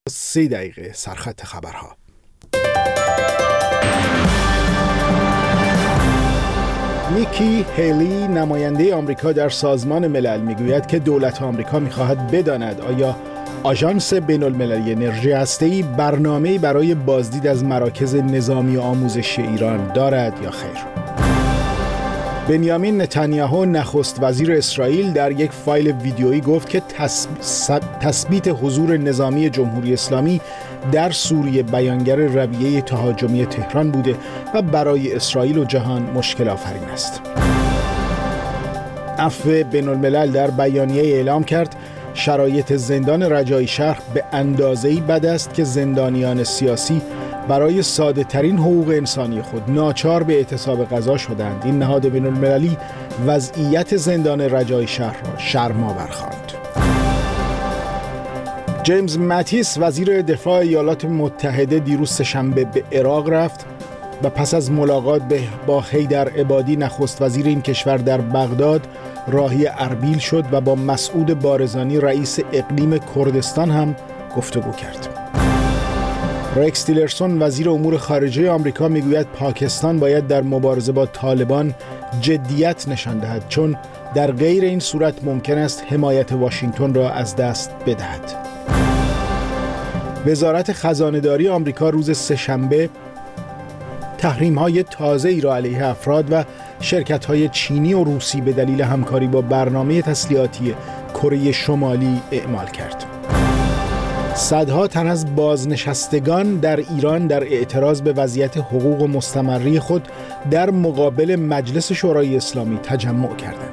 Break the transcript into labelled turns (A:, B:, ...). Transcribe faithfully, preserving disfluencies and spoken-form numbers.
A: سی دقیقه سرخط خبرها. نیکی هیلی نماینده آمریکا در سازمان ملل میگوید که دولت آمریکا میخواهد بداند آیا آژانس بین‌المللی انرژی هسته‌ای برنامه‌ای برای بازدید از مراکز نظامی آموزشی ایران دارد یا خیر. بنیامین نتانیاهو نخست وزیر اسرائیل در یک فایل ویدیویی گفت که تثبیت حضور نظامی جمهوری اسلامی در سوریه بیانگر رویه تهاجمی تهران بوده و برای اسرائیل و جهان مشکل آفرین است. عفو بین‌الملل در بیانیه اعلام کرد شرایط زندان رجایی شهر به اندازه‌ای بد است که زندانیان سیاسی برای ساده ترین حقوق انسانی خود ناچار به اعتصاب غذا شدند. این نهاد بین‌المللی وضعیت زندان رجایی شهر را شرم‌آور خواند. جیمز ماتیس وزیر دفاع ایالات متحده دیروز سه‌شنبه به عراق رفت و پس از ملاقات با حیدر عبادی نخست وزیر این کشور در بغداد راهی اربیل شد و با مسعود بارزانی رئیس اقلیم کردستان هم گفتگو کرد. رکس تیلرسون وزیر امور خارجه آمریکا میگوید پاکستان باید در مبارزه با طالبان جدیت نشان دهد چون در غیر این صورت ممکن است حمایت واشنگتن را از دست بدهد. وزارت خزانه‌داری آمریکا روز سه‌شنبه تحریم‌های تازه‌ای را علیه افراد و شرکت‌های چینی و روسی به دلیل همکاری با برنامه تسلیحاتی کره شمالی اعمال کرد. صدها تن از بازنشستگان در ایران در اعتراض به وضعیت حقوق مستمری خود در مقابل مجلس شورای اسلامی تجمع کردند.